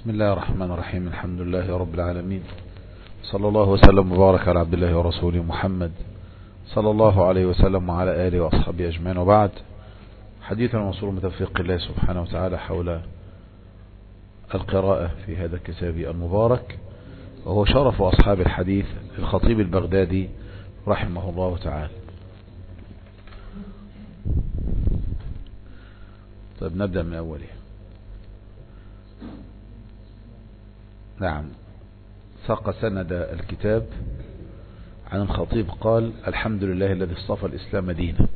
بسم الله الرحمن الرحيم. الحمد لله رب العالمين، صلى الله وسلم وبارك على عبد الله ورسوله محمد صلى الله عليه وسلم وعلى آله وأصحابه أجمعين، وبعد. حديثنا موصول من توفيق الله سبحانه وتعالى حول القراءة في هذا الكتاب المبارك، وهو شرف أصحاب الحديث الخطيب البغدادي رحمه الله تعالى. طيب نبدأ من أوله. نعم، ساق سند الكتاب عن الخطيب قال: الحمد لله الذي اصطفى الإسلام دينا.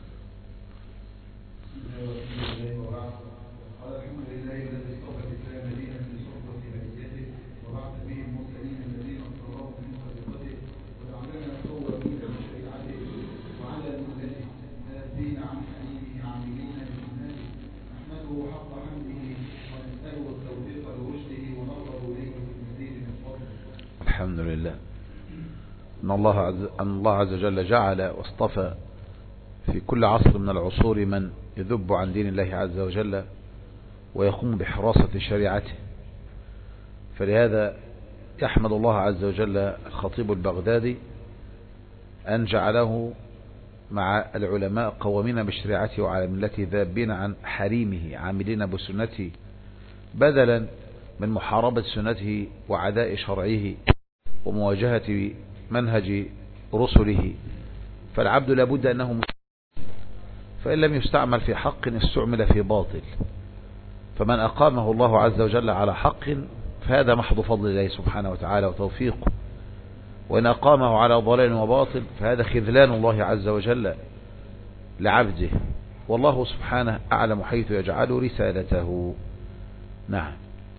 الحمد لله أن الله عز وجل جعل واصطفى في كل عصر من العصور من يذب عن دين الله عز وجل ويقوم بحراسة شريعته. فلهذا يحمد الله عز وجل الخطيب البغدادي أن جعله مع العلماء قوامين بشريعته وعلى ملته، ذابين عن حريمه عاملين بسنته، بدلا من محاربة سنته وعداء شرعه ومواجهة منهج رسله. فالعبد لابد أنه فإن لم يستعمل في حق استعمل في باطل، فمن أقامه الله عز وجل على حق فهذا محض فضل الله سبحانه وتعالى وتوفيقه، وإن أقامه على ضلال وباطل فهذا خذلان الله عز وجل لعبده، والله سبحانه أعلم حيث يجعل رسالته. نعم.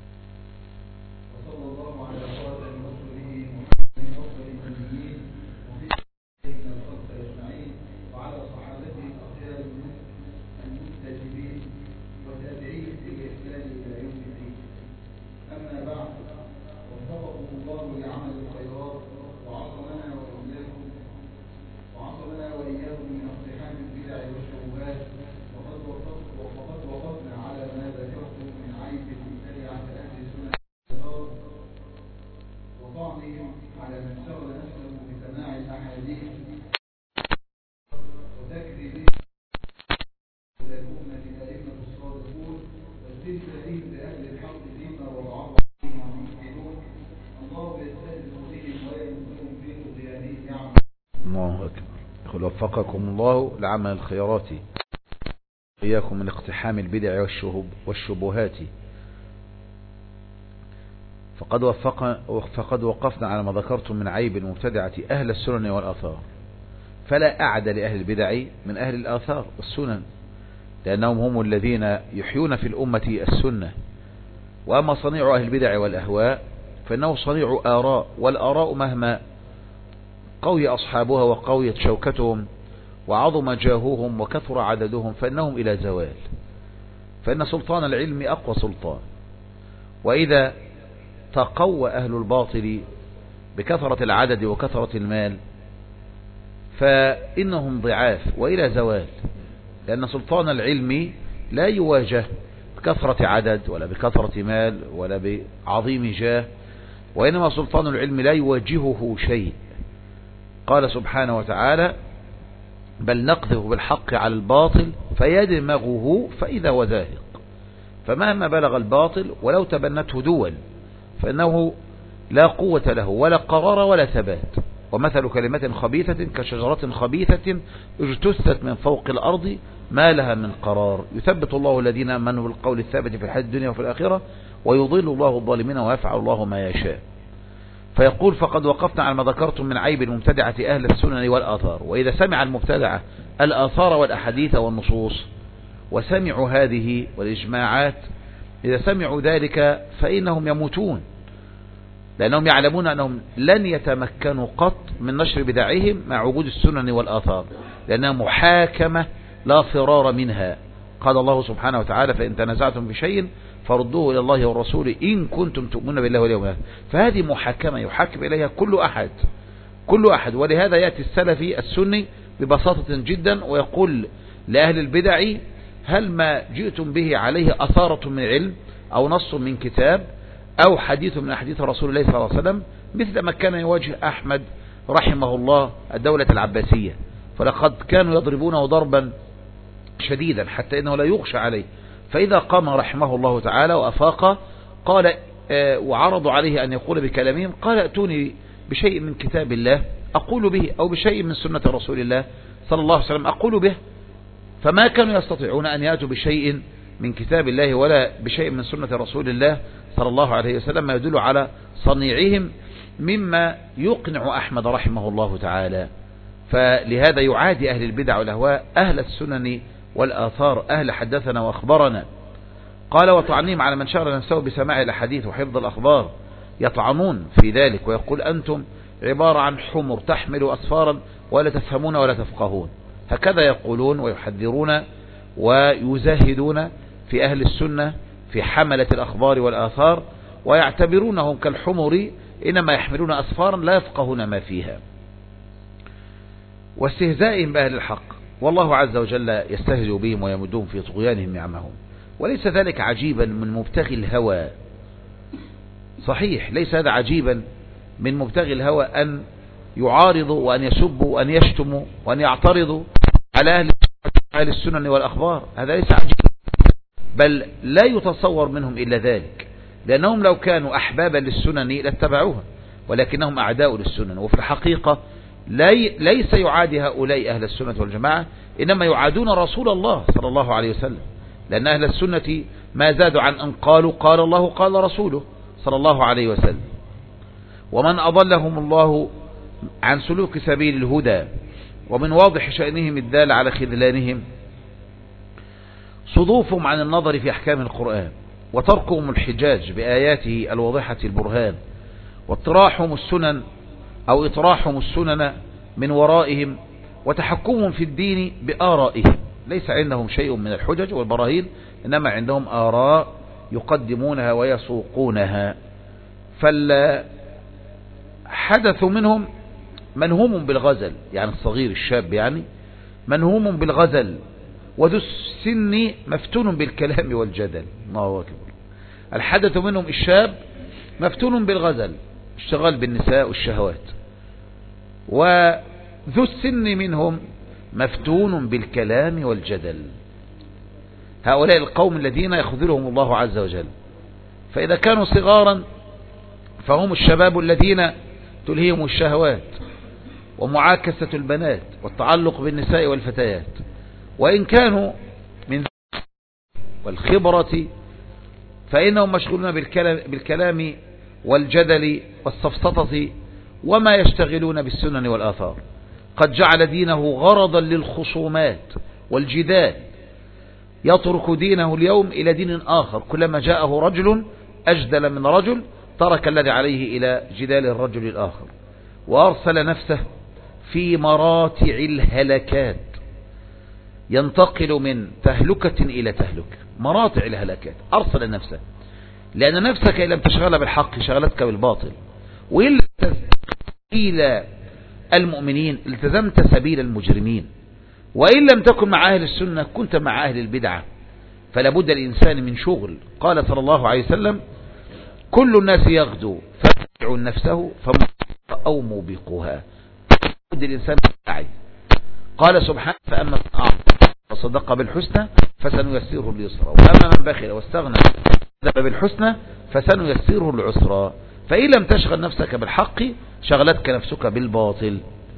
وفقكم الله لعمل الخيرات، إياكم من اقتحام البدع والشبهات. فقد وقفنا على ما ذكرتم من عيب المبتدعة أهل السنن والآثار، فلا أعد لأهل البدع من أهل الآثار والسنن، لأنهم هم الذين يحيون في الأمة السنة. وأما صنيع أهل البدع والأهواء فإنه صنيع آراء، والآراء مهما قوي أصحابها وقويت شوكتهم وعظم جاههم وكثر عددهم فإنهم إلى زوال. فإن سلطان العلم أقوى سلطان، وإذا تقوى أهل الباطل بكثرة العدد وكثرة المال فإنهم ضعاف وإلى زوال، لأن سلطان العلم لا يواجه بكثرة عدد ولا بكثرة مال ولا بعظيم جاه، وإنما سلطان العلم لا يواجهه شيء. قال سبحانه وتعالى: بل نقذف بالحق على الباطل فيدمغه فإذا هو زاهق. فمهما بلغ الباطل ولو تبنته دول فإنه لا قوة له ولا قرار ولا ثبات. ومثل كلمة خبيثة كشجرة خبيثة اجتثت من فوق الأرض ما لها من قرار. يثبت الله الذين آمنوا بالقول الثابت في الحياة الدنيا وفي الآخرة ويضل الله الظالمين ويفعل الله ما يشاء. فيقول: فقد وقفنا على ما ذكرتم من عيب المبتدعة أهل السنن والآثار. وإذا سمع المبتدعة الآثار والأحاديث والنصوص وسمعوا هذه والإجماعات، إذا سمعوا ذلك فإنهم يموتون، لأنهم يعلمون أنهم لن يتمكنوا قط من نشر بدعهم مع وجود السنن والآثار، لأنها محاكمة لا فرار منها. قال الله سبحانه وتعالى: فإن تنازعتم في شيء فردوه إلى الله والرسول إن كنتم تؤمنون بالله واليوم الآخر. فهذه محاكمة يحاكم إليها كل أحد. ولهذا يأتي السلفي السني ببساطة جدا ويقول لأهل البدع: هل ما جئتم به عليه أثارة من علم أو نص من كتاب أو حديث من أحاديث رسول الله صلى الله عليه وسلم، مثل ما كان يواجه أحمد رحمه الله الدولة العباسية، فلقد كانوا يضربونه ضربا شديدا حتى إنه لا يغشى عليه، فإذا قام رحمه الله تعالى وأفاق قال وعرضوا عليه أن يقول بكلامهم، قال ائتوني بشيء من كتاب الله أقول به، أو بشيء من سنة رسول الله صلى الله عليه وسلم أقول به. فما كانوا يستطيعون أن يأتوا بشيء من كتاب الله ولا بشيء من سنة رسول الله صلى الله عليه وسلم، ما يدل على صنيعهم مما يقنع أحمد رحمه الله تعالى. فلهذا يعادي أهل البدع والأهواء أهل السنن والآثار، أهل حدثنا وأخبرنا. قال وطعنهم على من شغل نفسه بسماع الأحاديث وحفظ الأخبار، يطعنون في ذلك ويقول أنتم عبارة عن حمر تحمل أسفارا ولا تفهمون ولا تفقهون، هكذا يقولون ويحذرون ويزاهدون في أهل السنة في حملة الأخبار والآثار، ويعتبرونهم كالحمر إنما يحملون أسفارا لا يفقهون ما فيها، واستهزائهم بأهل الحق، والله عز وجل يستهزئ بهم ويمدهم في طغيانهم نعمهم. وليس ذلك عجيبا من مبتغي الهوى، صحيح ليس هذا عجيبا من مبتغي الهوى أن يعارضوا وأن يسبوا وأن يشتموا وأن يعترضوا على أهل السنن والأخبار، هذا ليس عجيبا، بل لا يتصور منهم إلا ذلك، لأنهم لو كانوا أحبابا للسنن لاتبعوها، ولكنهم أعداء للسنن. وفي الحقيقة ليس يعادي هؤلاء أهل السنة والجماعة، إنما يعادون رسول الله صلى الله عليه وسلم، لأن أهل السنة ما زادوا عن أن قالوا قال الله قال رسوله صلى الله عليه وسلم. ومن أضلهم الله عن سلوك سبيل الهدى، ومن واضح شأنهم الدال على خذلانهم صدوفهم عن النظر في أحكام القرآن، وتركهم الحجاج بآياته الواضحة البرهان، واطراحهم السنن أو إطراحهم السنن من ورائهم، وتحكمهم في الدين بآرائهم، ليس عندهم شيء من الحجج والبراهين، إنما عندهم آراء يقدمونها ويسوقونها. فالحدث منهم منهوم بالغزل، يعني الصغير الشاب يعني منهوم بالغزل، وذو السن مفتون بالكلام والجدل. الله أكبر. الحدث منهم الشاب مفتون بالغزل، اشتغال بالنساء والشهوات، وذو السن منهم مفتون بالكلام والجدل. هؤلاء القوم الذين يخذلهم الله عز وجل. فإذا كانوا صغارا فهم الشباب الذين تلهيهم الشهوات ومعاكسة البنات والتعلق بالنساء والفتيات، وإن كانوا من والخبرة فإنهم مشغولون بالكلام والجدل والسفسطة، وما يشتغلون بالسنن والآثار. قد جعل دينه غرضا للخصومات والجدال، يترك دينه اليوم إلى دين آخر، كلما جاءه رجل أجدل من رجل ترك الذي عليه إلى جدال الرجل الآخر، وأرسل نفسه في مراتع الهلكات، ينتقل من تهلكة إلى تهلكة، مراتع الهلكات أرسل نفسه، لأن نفسك إن لم تشغل بالحق شغلتك بالباطل، وإن سبيل المؤمنين التزمت سبيل المجرمين، وإن لم تكن مع أهل السنة كنت مع أهل البدعة. فلا بد الإنسان من شغل. قال صلى الله عليه وسلم كل الناس يغدو فاتبع نفسه فموبق أو موبقها. بد الإنسان يسعى. قال سبحانه فأما من أعطى وصدق بالحسنى فسنيسره لليسرى، وأما من بخل واستغنى وكذب بالحسنى فسنيسره للعسرى. فإن لم تشغل نفسك بالحق شغلتك نفسك بالباطل.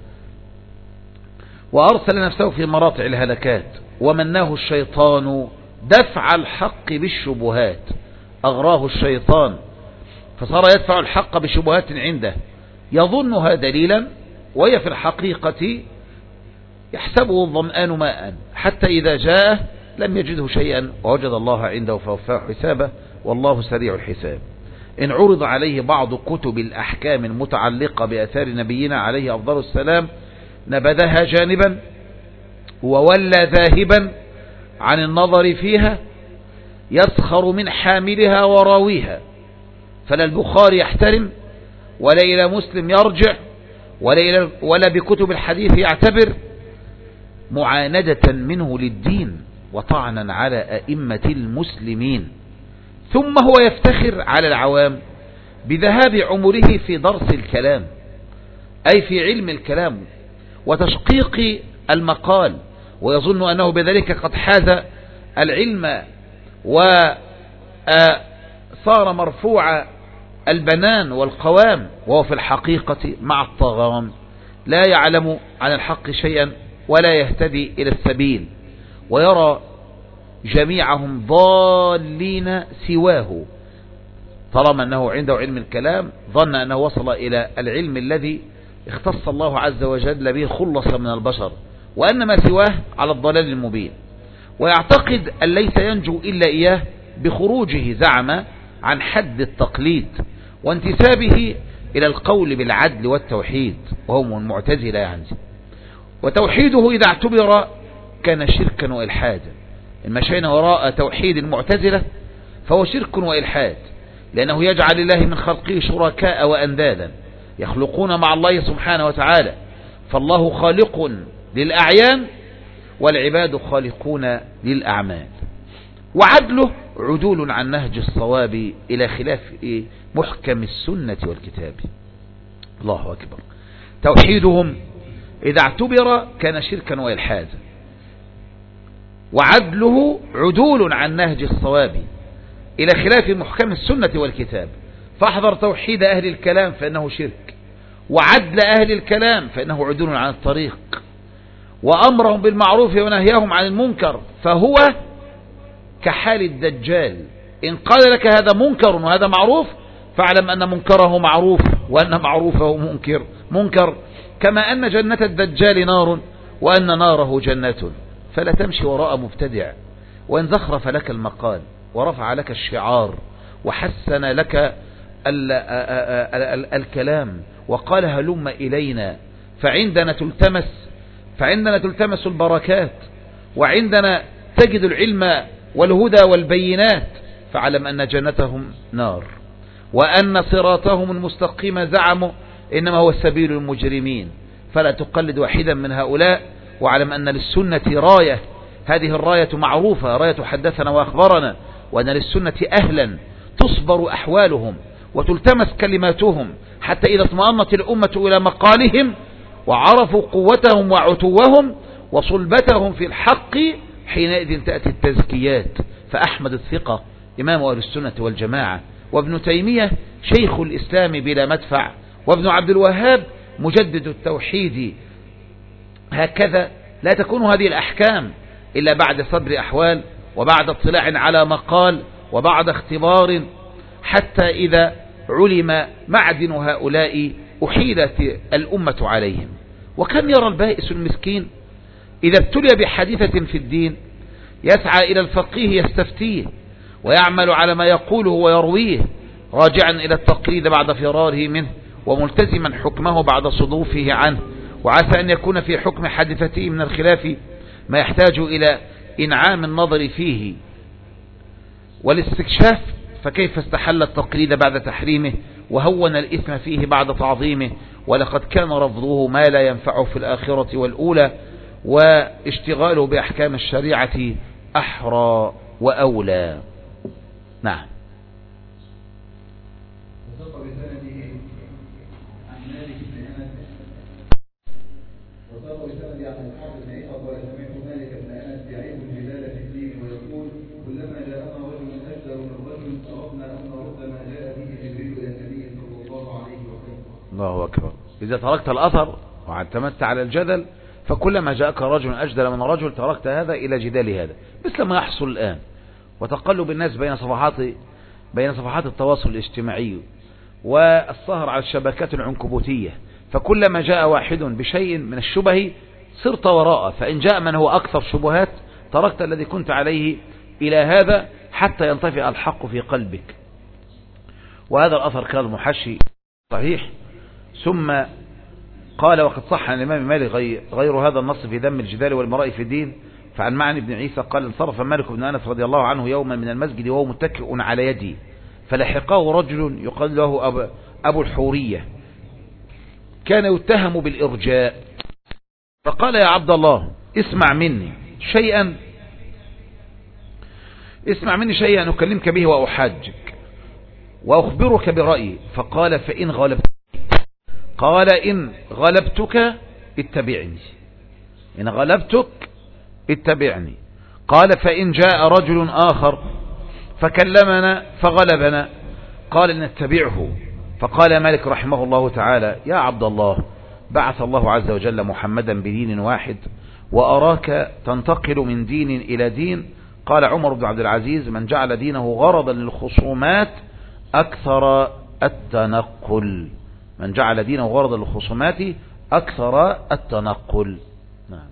وأرسل نفسه في مراتع الهلكات، ومناه الشيطان دفع الحق بالشبهات، أغراه الشيطان فصار يدفع الحق بشبهات عنده يظنها دليلا، وهي في الحقيقة يحسبه الظمآن ماء، حتى إذا جاءه لم يجده شيئا ووجد الله عنده فوفاه حسابه، والله سريع الحساب. إن عرض عليه بعض كتب الأحكام المتعلقة بأثار نبينا عليه أفضل السلام نبذها جانبا وولى ذاهبا عن النظر فيها، يسخر من حاملها وراويها، فلا البخاري يحترم ولا إلى مسلم يرجع ولا بكتب الحديث يعتبر، معاندة منه للدين وطعنا على أئمة المسلمين. ثم هو يفتخر على العوام بذهاب عمره في درس الكلام، أي في علم الكلام وتشقيق المقال، ويظن أنه بذلك قد حاز العلم وصار مرفوع البنان والقوام، وهو في الحقيقة مع الطغام لا يعلم عن الحق شيئا ولا يهتدي إلى السبيل، ويرى جميعهم ضالين سواه. طالما أنه عنده علم الكلام ظن أنه وصل إلى العلم الذي اختص الله عز وجل به خلص من البشر، وأن ما سواه على الضلال المبين، ويعتقد أن ليس ينجو إلا إياه بخروجه زعم عن حد التقليد وانتسابه إلى القول بالعدل والتوحيد، وهم المعتزلة يعني. وتوحيده إذا اعتبر كان شركا وإلحادا. إن مشينا وراء توحيد المعتزلة فهو شرك وإلحاد، لأنه يجعل الله من خلقه شركاء وأندادا يخلقون مع الله سبحانه وتعالى، فالله خالق للأعيان والعباد خالقون للأعمال. وعدله عدول عن نهج الصواب إلى خلاف محكم السنة والكتاب. الله أكبر. توحيدهم إذا اعتبر كان شركا وإلحادا، وعدله عدول عن نهج الصواب إلى خلاف محكم السنة والكتاب. فاحذر توحيد أهل الكلام فإنه شرك، وعدل أهل الكلام فإنه عدول عن الطريق، وأمرهم بالمعروف ونهيهم عن المنكر فهو كحال الدجال. إن قال لك هذا منكر وهذا معروف فاعلم أن منكره معروف وأن معروفه منكر، كما أن جنة الدجال نار وأن ناره جنة. فلا تمشي وراء مبتدع، وإن زخرف لك المقال ورفع لك الشعار وحسن لك الكلام وقال هلم إلينا فعندنا تلتمس البركات، وعندنا تجد العلم والهدى والبينات، فاعلم أن جنتهم نار، وأن صراطهم المستقيم زعموا إنما هو سبيل المجرمين. فلا تقلد واحدا من هؤلاء، واعلم أن للسنة راية، هذه الراية معروفة، راية حدثنا وأخبرنا، وأن للسنة أهلا تصبر أحوالهم وتلتمس كلماتهم، حتى إذا اطمأنت الأمة إلى مقالهم وعرفوا قوتهم وعتوهم وصلبتهم في الحق، حينئذ تأتي التزكيات. فأحمد الثقة إمام أهل السنة والجماعة، وابن تيمية شيخ الإسلام بلا مدفع، وابن عبد الوهاب مجدد التوحيد. هكذا لا تكون هذه الأحكام إلا بعد صبر أحوال، وبعد اطلاع على مقال، وبعد اختبار، حتى إذا علم معدن هؤلاء أحيلت الأمة عليهم. وكم يرى البائس المسكين إذا ابتلي بحادثة في الدين يسعى إلى الفقيه يستفتيه ويعمل على ما يقوله ويرويه، راجعا إلى التقليد بعد فراره منه، وملتزما حكمه بعد صدوفه عنه، وعسى أن يكون في حكم حادثته من الخلاف ما يحتاج إلى إنعام النظر فيه والاستكشاف. فكيف استحل التقليد بعد تحريمه، وهون الإثم فيه بعد تعظيمه، ولقد كان رفضه ما لا ينفعه في الآخرة والأولى، واشتغاله بأحكام الشريعة أحرى وأولى. نعم. الله أكبر. إذا تركت الأثر واعتمدت على الجدل فكلما جاءك رجل أجدل من رجل تركت هذا إلى جدال هذا، مثل ما يحصل الآن وتقلب الناس بين صفحات التواصل الاجتماعي والسهر على الشبكات العنكبوتية. فكلما جاء واحد بشيء من الشبه صرت وراءه، فإن جاء من هو أكثر شبهات تركت الذي كنت عليه إلى هذا حتى ينطفئ الحق في قلبك. وهذا الأثر كان المحشي صحيح. ثم قال وقد صح عن الإمام مالك غير هذا النص في ذم الجدال والمراء في الدين. فعن معنى بن عيسى قال انصرف مالك بن أنس رضي الله عنه يوما من المسجد وهو متكئ على يدي، فلحقه رجل يقال له أبو الحورية كان يتهم بالإرجاء، فقال يا عبد الله اسمع مني شيئا أكلمك به وأحاجك. وأخبرك برأيي. فقال فإن غلبتك، قال إن غلبتك اتبعني، إن غلبتك اتبعني. قال فإن جاء رجل آخر فكلمنا فغلبنا قال نتبعه. فقال مالك رحمه الله تعالى يا عبد الله، بعث الله عز وجل محمدا بدين واحد وأراك تنتقل من دين إلى دين. قال عمر بن عبد العزيز من جعل دينه غرضا للخصومات أكثر التنقل، من جعل دينه غرضا للخصومات أكثر التنقل. نعم.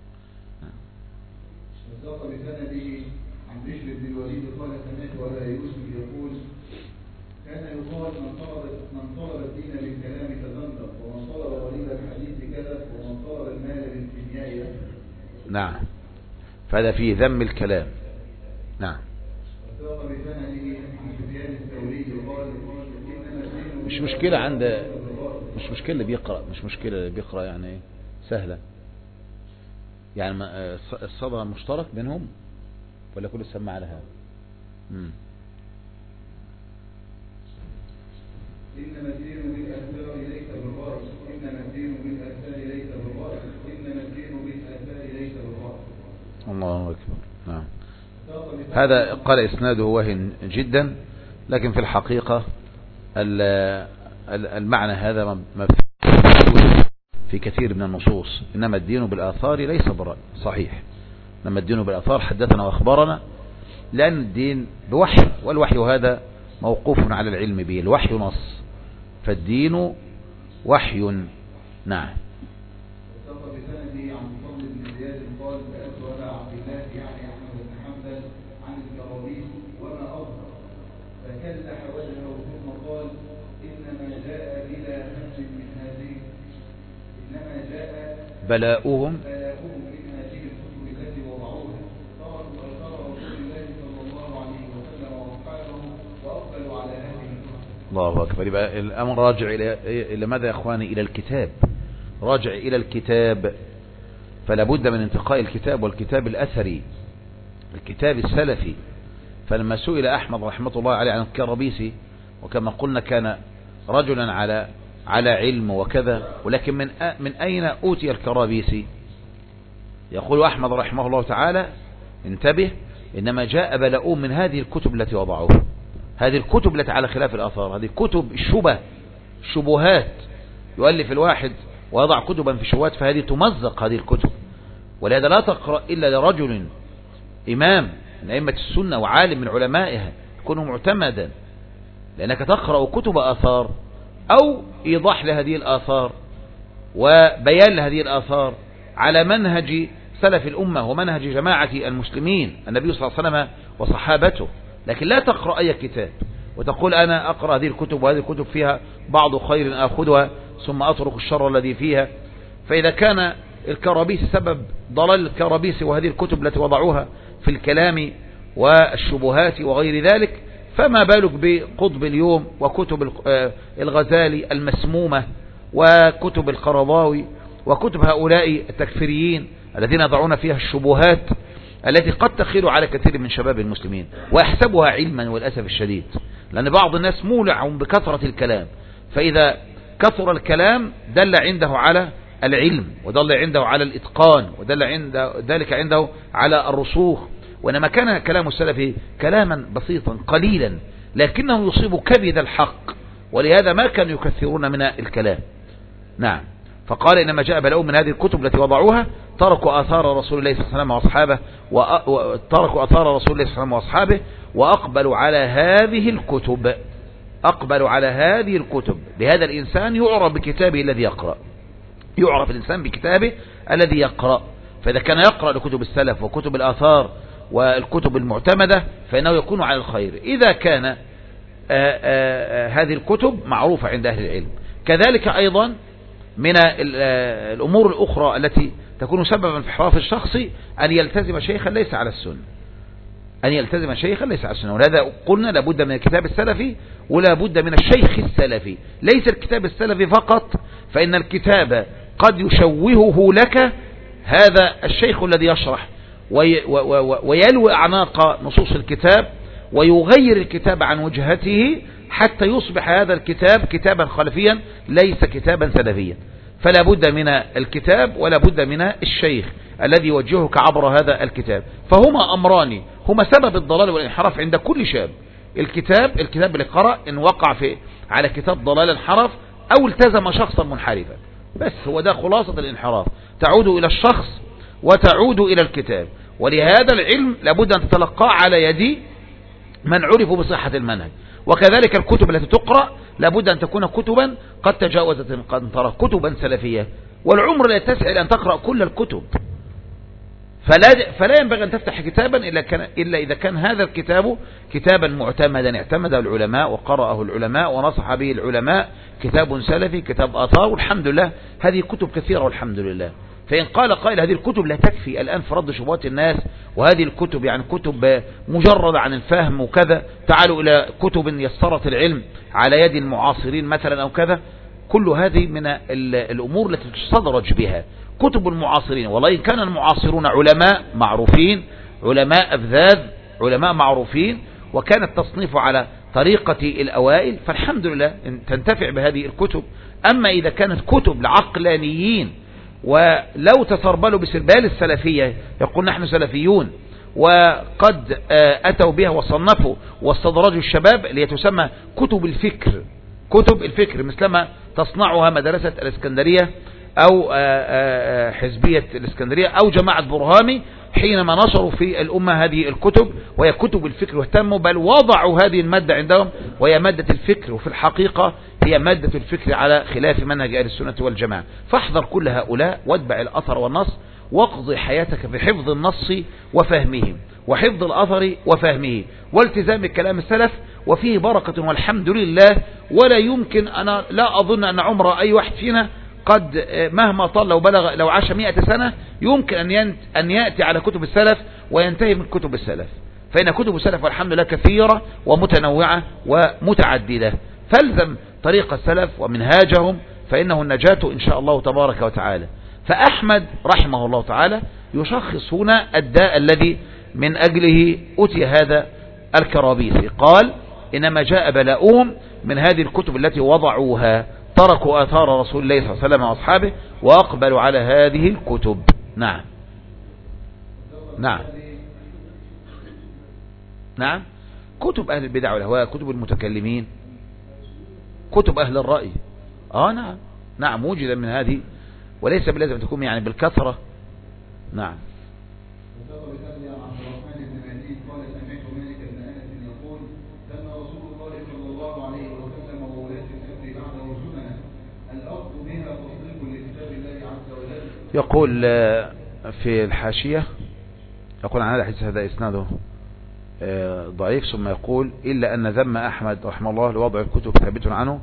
وساق بسنده عن بشر بن الوليد قال سمعت ولا يوسف يقول كان يقال من طلب الدين بالكلام تزندق، ومن طلب وليد الحديث كذب، ومن طلب المال بالكيمياء يكذب. نعم، فهذا فيه ذم الكلام. نعم. وساق بسنده عن سفيان الثوري قال مش مشكلة عند، مش مشكلة اللي بيقرأ، مش مشكلة اللي بيقرأ، يعني سهلة. يعني الصدى مشترك بينهم ولا كل السماعة لها؟ إنما الدين بالآثار ليس بالرأي، إنما الدين بالآثار ليس بالرأي، إنما الدين بالآثار ليس بالرأي. الله أكبر. نعم. هذا قال إسناده واهن جدا، لكن في الحقيقة المعنى هذا في كثير من النصوص. إنما الدين بالآثار ليس بالرأي، صحيح. إنما الدين بالآثار حدثنا وأخبرنا، لأن الدين بوحي، والوحي هذا موقوف على العلم به، الوحي نص، فالدين وحي. نعم. وساق بسنده عن فضل بن زياد قال سألت أبا عبد الله يعني أحمد بن حنبل عن الكرابيس وما أظهر، فكلح وجهه ثم قال إنما جاء بلا هم من هذه، إنما جاء بلاؤهم من هذه الكتب التي وضعوها، تركوا آثار رسول الله صلى الله عليه وسلم وأصحابه وأقبلوا على هذه الكتب. الله أكبر. يبقى الأمر راجع إلى ماذا يا أخواني؟ إلى الكتاب، راجع إلى الكتاب. فلا بد من انتقاء الكتاب، والكتاب الأثري، الكتاب السلفي. فلما سئل أحمد رحمة الله عليه عن الكرابيسي، وكما قلنا كان رجلا على علم وكذا، ولكن من أين أوتي الكرابيسي؟ يقول أحمد رحمه الله تعالى انتبه، إنما جاء بلاؤهم من هذه الكتب التي وضعوها، هذه الكتب التي على خلاف الآثار، هذه كتب الشبهات. يؤلف الواحد ويضع كتبا في شبهات، فهذه تمزق هذه الكتب. ولهذا لا تقرأ إلا لرجل إمام من أئمة السنة وعالم من علمائها يكون معتمدا، لأنك تقرأ كتب آثار أو إيضاح لهذه الآثار وبيان لهذه الآثار على منهج سلف الأمة ومنهج جماعة المسلمين النبي صلى الله عليه وسلم وصحابته. لكن لا تقرأ أي كتاب وتقول أنا أقرأ هذه الكتب وهذه الكتب فيها بعض خير أخذها ثم أترك الشر الذي فيها. فإذا كان الكرابيسي سبب ضلال الكرابيسي وهذه الكتب التي وضعوها في الكلام والشبهات وغير ذلك، فما بالك بقطب اليوم وكتب الغزالي المسمومة وكتب القرضاوي وكتب هؤلاء التكفيريين الذين يضعون فيها الشبهات التي قد تخيل على كثير من شباب المسلمين ويحسبها علما، والأسف الشديد، لأن بعض الناس مولع بكثرة الكلام، فإذا كثر الكلام دل عنده على العلم، ودل عنده على الإتقان، ودل ذلك عنده على الرسوخ. وإنما كان كلام السلف كلاما بسيطا قليلا لكنه يصيب كبد الحق، ولهذا ما كانوا يكثرون من الكلام. نعم. فقال إنما جاء بلاؤهم من هذه الكتب التي وضعوها، تركوا آثار رسول الله صلى الله عليه وسلم وأصحابه وتركوا آثار رسول الله صلى الله عليه وسلم وأصحابه وأقبلوا على هذه الكتب، أقبلوا على هذه الكتب. لهذا الإنسان يعرف بكتابه الذي يقرأ، يعرف الإنسان بكتابه الذي يقرأ. فإذا كان يقرأ لكتب السلف وكتب الآثار والكتب المعتمدة فإنه يكون على الخير، إذا كان هذه الكتب معروفة عند أهل العلم. كذلك أيضا من الأمور الأخرى التي تكون سببا في انحراف الشخص أن يلتزم شيخا ليس على السنة، أن يلتزم شيخا ليس على السنة. ولهذا قلنا لابد من الكتاب السلفي ولا بد من الشيخ السلفي، ليس الكتاب السلفي فقط، فإن الكتاب قد يشوهه لك هذا الشيخ الذي يشرح ويلوي أعناق نصوص الكتاب ويغير الكتاب عن وجهته حتى يصبح هذا الكتاب كتابا خلفيا ليس كتابا سلفيا. فلا بد من الكتاب ولا بد من الشيخ الذي يوجهك عبر هذا الكتاب. فهما أمران هما سبب الضلال والانحراف عند كل شاب. الكتاب اللي قرأ إن وقع على كتاب ضلال انحرف أو التزم شخصا منحرفا، بس هو ده خلاصة الانحراف، تعود إلى الشخص وتعود إلى الكتاب. ولهذا العلم لابد أن تتلقاه على يد من عرفوا بصحة المنهج. وكذلك الكتب التي تقرأ لابد أن تكون كتبا قد تجاوزت القنطرة، كتبا سلفية. والعمر لا يتسع أن تقرأ كل الكتب، فلا ينبغي أن تفتح كتابا إلا إذا كان هذا الكتاب كتابا معتمدا اعتمده العلماء وقرأه العلماء ونصح به العلماء، كتاب سلفي، كتاب آثار. والحمد لله هذه كتب كثيرة والحمد لله. فإن قال قائل هذه الكتب لا تكفي الآن في رد شبهات الناس، وهذه الكتب يعني كتب مجرد عن الفهم وكذا، تعالوا إلى كتب يسرت العلم على يد المعاصرين مثلا أو كذا، كل هذه من الأمور التي تستدرج بها كتب المعاصرين. والله كان المعاصرون علماء معروفين، علماء أفذاذ، علماء معروفين، وكان التصنيف على طريقة الأوائل، فالحمد لله تنتفع بهذه الكتب. أما إذا كانت كتب لعقلانيين ولو تسربلوا بسربال السلفية يقول نحن سلفيون، وقد أتوا بها وصنفوا واستدرجوا الشباب اللي تسمى كتب الفكر مثلما تصنعها مدرسة الإسكندرية أو حزبية الإسكندرية أو جماعة برهامي حينما نشروا في الأمة هذه الكتب، وهي كتب الفكر، واهتموا بل وضعوا هذه المادة عندهم وهي مادة الفكر، وفي الحقيقة هي مادة الفكر على خلاف منهج أهل السنة والجماعة. فاحذر كل هؤلاء واتبع الأثر والنص، واقضي حياتك في حفظ النص وفهمه وحفظ الأثر وفهمه والتزام كلام السلف، وفيه بركة والحمد لله. ولا يمكن، أنا لا أظن أن عمر أي واحد فينا قد مهما طال لو بلغ لو عاش 100 سنة يمكن أن يأتي على كتب السلف وينتهي من كتب السلف، فإن كتب السلف والحمد لله كثيرة ومتنوعة ومتعددة. فالزم طريق السلف ومنهاجهم فإنه النجاة إن شاء الله تبارك وتعالى. فأحمد رحمه الله تعالى يشخص هنا الداء الذي من أجله أتي هذا الكرابيسي. قال إنما جاء بلاؤهم من هذه الكتب التي وضعوها، تركوا آثار رسول الله صلى الله عليه وسلم وأصحابه وأقبلوا على هذه الكتب. نعم كتب أهل البدع والهواء، كتب المتكلمين، كتب أهل الرأي. نعم وجد من هذه، وليس بلازم تكون يعني بالكثرة. نعم. يقول في الحاشية، يقول عن هذا الحديث هذا إسناده ضعيف، ثم يقول إلا أن ذم أحمد رحمه الله لوضع الكتب ثابت عنه.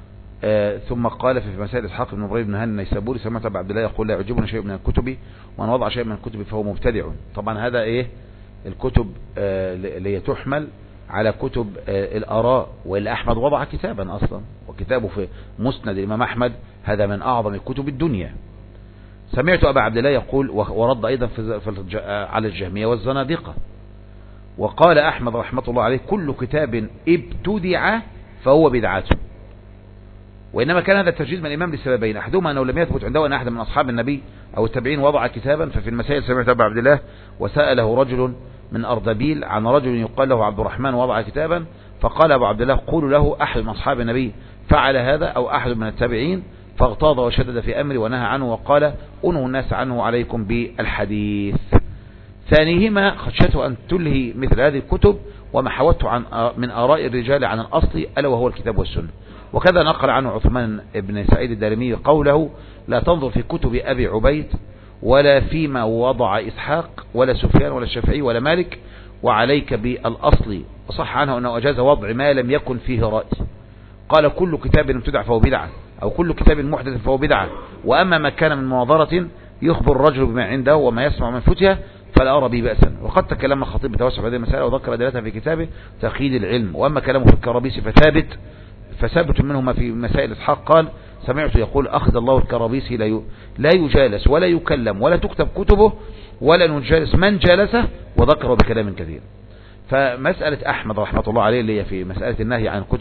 ثم قال في مسائل إسحاق بن إبراهيم بن هاني النيسابوري سمعت أبا عبد الله يقول لا يعجبنا شيء من الكتب، ومن وضع شيء من الكتب فهو مبتدع. طبعا هذا الكتب اللي تحمل على كتب الآراء، وإلا أحمد وضع كتابا أصلا، وكتابه في مسند الإمام أحمد هذا من أعظم كتب الدنيا. سمعت أبا عبد الله يقول، ورد أيضا على الجهمية والزنادقة، وقال أحمد رحمة الله عليه كل كتاب ابتدع فهو بدعته. وإنما كان هذا الترجيح من الإمام لسببين، أحدهما أنه لم يثبت عنده أن أحد من أصحاب النبي أو التابعين وضع كتابا. ففي المسائل سمعت أبا عبد الله وسأله رجل من أردبيل عن رجل يقال له عبد الرحمن وضع كتابا، فقال أبو عبد الله قولوا له أحد من أصحاب النبي فعل هذا أو أحد من التابعين، فاغتاظ وشدد في أمري ونهى عنه وقال أنهوا الناس عنه عليكم بالحديث. ثانيهما خشيته أن تلهي مثل هذه الكتب وما حوته من آراء الرجال عن الأصل ألا وهو الكتاب والسنة. وكذا نقل عنه عثمان بن سعيد الدارمي قوله لا تنظر في كتب أبي عبيد ولا فيما وضع إسحاق ولا سفيان ولا الشافعي ولا مالك، وعليك بالأصل. وصح عنه أنه أجاز وضع ما لم يكن فيه رأي. قال كل كتاب ابتدع فهو بدعة، أو كل كتاب محدث فهو بدعة. وأما ما كان من مناظرة يخبر الرجل بما عنده وما يسمع من فتية فلا أرى به بأسا. وقد تكلم الخطيب بتوسع في هذه المسألة وذكر دلالتها في كتابه تقييد العلم. وأما كلامه في الكرابيسي فثابت منهما في مسائل إسحاق. قال سمعت يقول أخذ الله الكرابيسي لا يجالس ولا يكلم ولا تكتب كتبه ولا نجالس من جالسه، وذكره بكلام كثير. فمسألة أحمد رحمة الله عليه اللي هي في مسألة النهي عن الكتب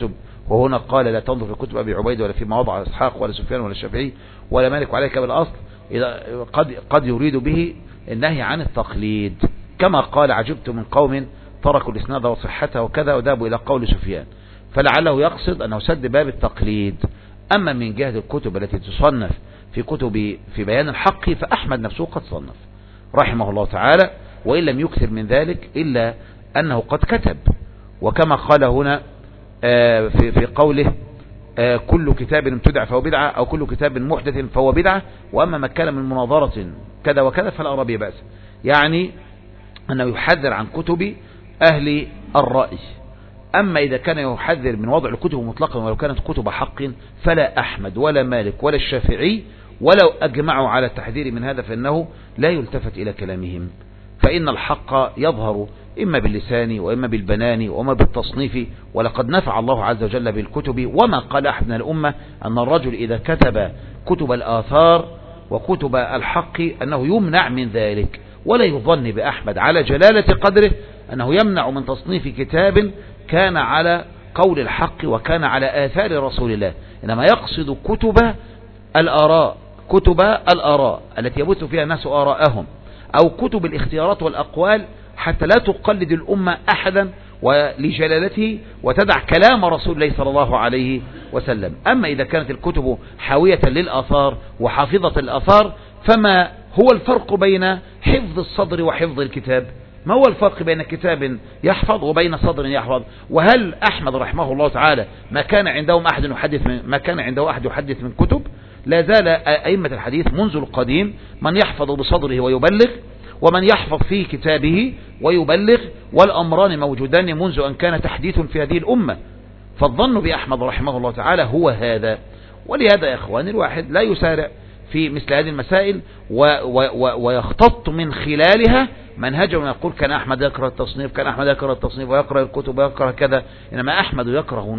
وهنا قال لا تنظر في كتب أبي عبيد ولا في مواضع إسحاق ولا سفيان ولا الشافعي ولا مالك وعليك بالأصل، قد يريد به النهي عن التقليد، كما قال عجبت من قوم تركوا الإسناد وصحته وكذا وذهبوا إلى قول سفيان، فلعله يقصد أنه سد باب التقليد. أما من جهة الكتب التي تصنف في بيان الحق فأحمد نفسه قد صنف رحمه الله تعالى، وإن لم يكثر من ذلك إلا أنه قد كتب، وكما قال هنا في قوله كل كتاب ابتدع فهو بدعة، أو كل كتاب محدث فهو بدعة، وأما ما كان من مناظرة كذا وكذا فلا أرى به بأس، يعني أنه يحذر عن كتب أهل الرأي. أما إذا كان يحذر من وضع الكتب مطلقا ولو كانت كتب حق فلا أحمد ولا مالك ولا الشافعي ولو أجمعوا على التحذير من هذا فإنه لا يلتفت إلى كلامهم، فإن الحق يظهر إما باللسان وإما بالبنان وإما بالتصنيف، ولقد نفع الله عز وجل بالكتب. وما قال أحد من الأمة أن الرجل إذا كتب كتب الآثار وكتب الحق أنه يمنع من ذلك، ولا يظن بأحمد على جلالة قدره أنه يمنع من تصنيف كتاب كان على قول الحق وكان على آثار رسول الله، إنما يقصد كتب الآراء التي يبث فيها الناس آراءهم، أو كتب الاختيارات والأقوال حتى لا تقلد الأمة أحدا ولجلالته وتدع كلام رسول الله صلى الله عليه وسلم. أما إذا كانت الكتب حاوية للآثار وحافظة الآثار فما هو الفرق بين حفظ الصدر وحفظ الكتاب؟ ما هو الفرق بين كتاب يحفظ وبين صدر يحفظ؟ وهل أحمد رحمه الله تعالى ما كان عنده أحد يحدث من كتب؟ لا زال أئمة الحديث منذ القديم من يحفظ بصدره ويبلغ، ومن يحفظ في كتابه ويبلغ، والأمران موجودان منذ أن كان تحديث في هذه الأمة. فالظن بأحمد رحمه الله تعالى هو هذا. ولهذا يا إخواني الواحد لا يسارع في مثل هذه المسائل ويختط من خلالها منهجه ويقول كان أحمد يكره التصنيف، كان أحمد يكره التصنيف ويكره الكتب ويكره كذا، إنما أحمد يكره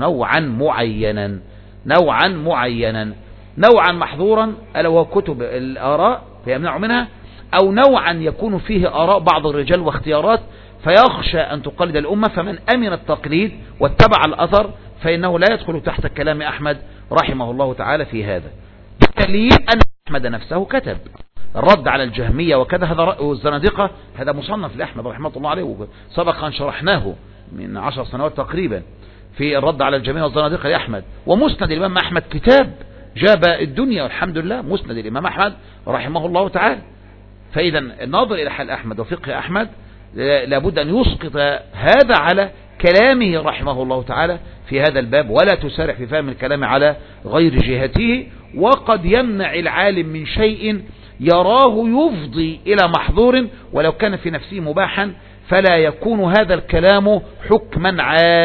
نوعا محظورا ألا وهو كتب الآراء فيمنع منها، أو نوعا يكون فيه آراء بعض الرجال واختيارات فيخشى أن تقلد الأمة، فمن أمن التقليد واتبع الأثر فإنه لا يدخل تحت كلام أحمد رحمه الله تعالى في هذا. بالتالي أن أحمد نفسه كتب الرد على الجهمية وكذا، هذا الزنادقة، هذا مصنف لأحمد رحمه الله عليه، سبق أن شرحناه من 10 سنوات تقريبا في الرد على الجهمية والزنادقة لأحمد. ومسند الإمام أحمد كتاب جاب الدنيا والحمد لله، مسند الإمام أحمد رحمه الله تعالى. فإذا الناظر إلى حال أحمد وفقه أحمد لابد أن يسقط هذا على كلامه رحمه الله تعالى في هذا الباب، ولا تسارع في فهم الكلام على غير جهته. وقد يمنع العالم من شيء يراه يفضي إلى محظور ولو كان في نفسه مباحا، فلا يكون هذا الكلام حكما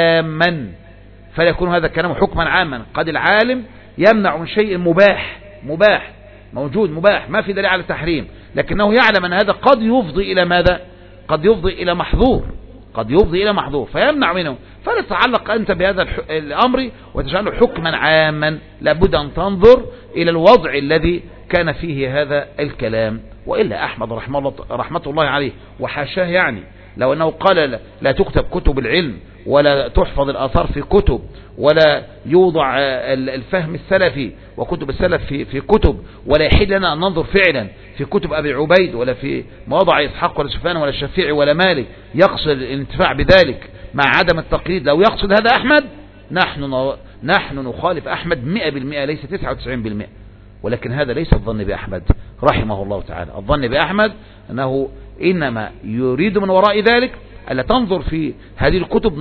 عاما، قد العالم يمنع من شيء مباح موجود مباح ما في دليل على التحريم، لكنه يعلم أن هذا قد يفضي إلى ماذا؟ قد يفضي إلى محظور فيمنع منه. فلا تتعلق أنت بهذا الأمر وتجعله حكما عاما، لابد أن تنظر إلى الوضع الذي كان فيه هذا الكلام. وإلا أحمد رحمة الله عليه وحاشاه، يعني لو أنه قال لا تكتب كتب العلم ولا تحفظ الآثار في كتب ولا يوضع الفهم السلفي وكتب السلف في كتب، ولا يحل لنا أن ننظر فعلا في كتب أبي عبيد ولا في مواضع إسحاق ولا سفيان ولا الشافعي ولا مالك يقصد الانتفاع بذلك مع عدم التقليد. لو يقصد هذا أحمد نحن نخالف أحمد 100%، ليس 99%. ولكن هذا ليس الظن بأحمد رحمه الله تعالى. الظن بأحمد أنه إنما يريد من وراء ذلك ألا تنظر في هذه الكتب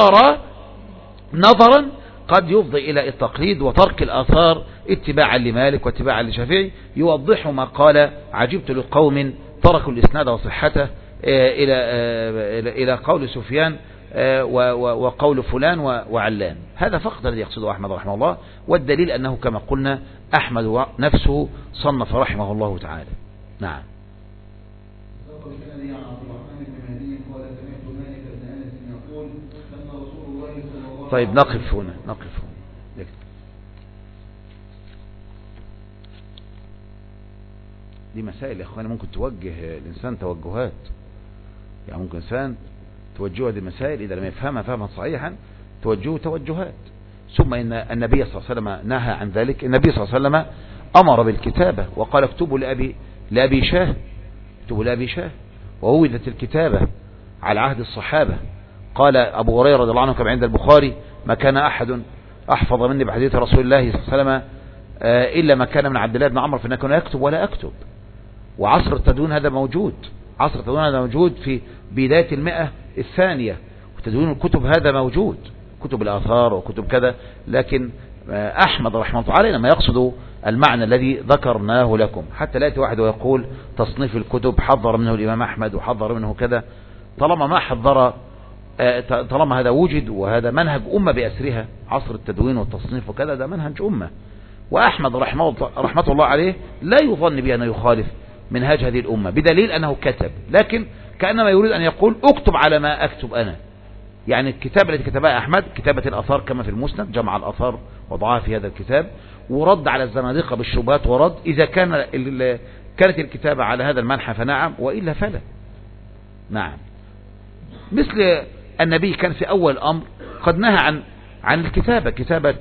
نظرا قد يفضي إلى التقليد وترك الآثار اتباعا لمالك واتباعا لشافعي. يوضح ما قال عجبت لقوم تركوا الإسناد وصحته إلى قول سفيان وقول فلان وعلان. هذا فقط الذي يقصده أحمد رحمه الله، والدليل أنه كما قلنا أحمد نفسه صنف رحمه الله تعالى. نعم. طيب نقف هنا. دي مسائل يا اخواني ممكن توجه الانسان توجهات، يعني ممكن انسان توجهه هذه المسائل اذا لم يفهمها فهما صحيحا توجهه توجهات. ثم إن النبي صلى الله عليه وسلم نهى عن ذلك. النبي صلى الله عليه وسلم أمر بالكتابة وقال اكتبوا لأبي شاه، اكتبوا لأبي شاه، ووجدت الكتابة على عهد الصحابة. قال أبو هريرة رضي الله عنه كما عند البخاري: ما كان أحد أحفظ مني بحديث رسول الله صلى الله عليه وسلم إلا ما كان من عبد الله بن عمرو فإنه كان يكتب ولا أكتب. وعصر التدوين هذا موجود، عصر التدوين هذا موجود في بداية 100 الثانية، وتدوين الكتب هذا موجود، كتب الآثار وكتب كذا. لكن أحمد رحمه الله عليه لما يقصد المعنى الذي ذكرناه لكم، حتى لا يأتي واحد ويقول تصنيف الكتب حضر منه الإمام أحمد وحضر منه كذا، طالما ما حضر، طالما هذا وجد وهذا منهج أمة بأسرها، عصر التدوين والتصنيف وكذا، ده منهج أمة. وأحمد رحمة الله عليه لا يظن بأنه يخالف منهج هذه الأمة بدليل أنه كتب، لكن كأنما يريد أن يقول اكتب على ما أكتب أنا. يعني الكتابة التي كتبها أحمد كتابة الأثار كما في المسند، جمع الأثار وضعها في هذا الكتاب، ورد على الزنادقة بالشبهات ورد. إذا كانت الكتابة على هذا المنحى فنعم، وإلا فلا. نعم، مثل النبي كان في أول الأمر قد نهى عن الكتابة، كتابة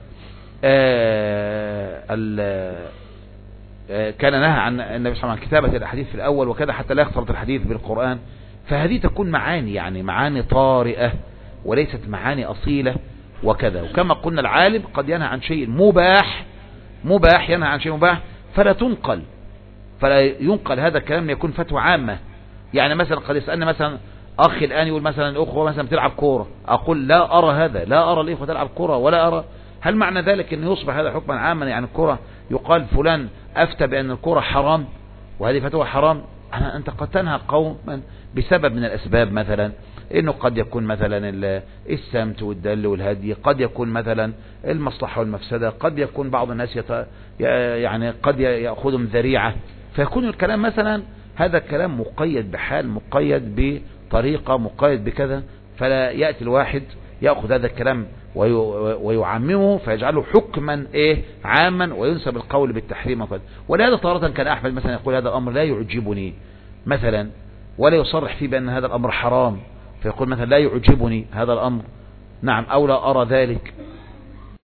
كان نهى عن النبي صلى الله عليه وسلم كتابة الحديث في الأول وكذا حتى لا يختلط الحديث بالقرآن. فهذه تكون معاني، يعني معاني طارئة وليست معاني أصيلة وكذا. وكما قلنا العالم قد ينهى عن شيء مباح ينهى عن شيء مباح فلا ينقل هذا الكلام ليكون فتوى عامة. يعني مثلا قد يسألنا مثلا أخي الآن يقول مثلا الأخوة مثلا بتلعب كورة، أقول لا أرى هذا، لا أرى الإخوة تلعب كورة ولا أرى. هل معنى ذلك أن يصبح هذا حكما عاما؟ يعني الكورة يقال فلان أفتى بأن الكورة حرام وهذه فتوى حرام. أنت قد تنهى قوما بسبب من الأسباب، مثلا إنه قد يكون مثلا السمت والدل والهدي، قد يكون مثلا المصلحة والمفسدة، قد يكون بعض الناس يعني قد يأخذهم ذريعة، فيكون الكلام مثلا هذا الكلام مقيد بحال، مقيد بطريقة، مقيد بكذا. فلا يأتي الواحد يأخذ هذا الكلام ويعممه فيجعله حكما عاما وينسب القول بالتحريم. ولهذا طارة كان أحمد مثلا يقول هذا الأمر لا يعجبني مثلا، ولا يصرح فيه بأن هذا الأمر حرام، فيقول مثلا لا يعجبني هذا الأمر، نعم، أو لا أرى ذلك.